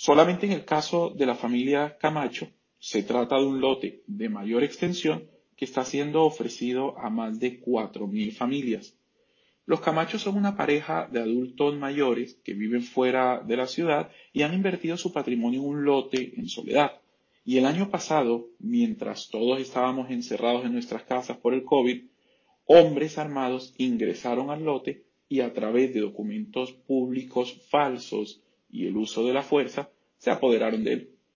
Solamente en el caso de la familia Camacho, se trata de un lote de mayor extensión que está siendo ofrecido a más de 4.000 familias. Los Camachos son una pareja de adultos mayores que viven fuera de la ciudad y han invertido su patrimonio en un lote en Soledad. Y el año pasado, mientras todos estábamos encerrados en nuestras casas por el COVID, hombres armados ingresaron al lote y a través de documentos públicos falsos y el uso de la fuerza, se apoderaron de él.